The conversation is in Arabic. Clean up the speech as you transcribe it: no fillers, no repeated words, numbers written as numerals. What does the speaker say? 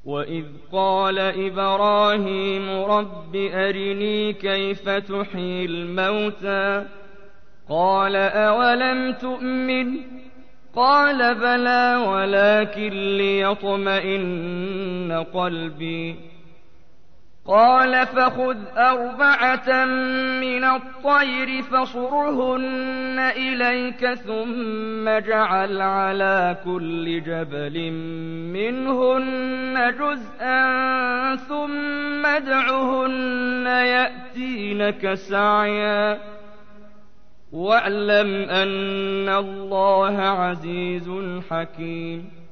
وإذ قال إبراهيم رب أرني كيف تحيي الموتى قال أولم تؤمن قال بلى ولكن ليطمئن قلبي قال فخذ 4 من الطير فصرهن إليك ثم اجعل على كل جبل منهن جزءا ثم ادعهن يأتينك سعيا واعلم أن الله عزيز حكيم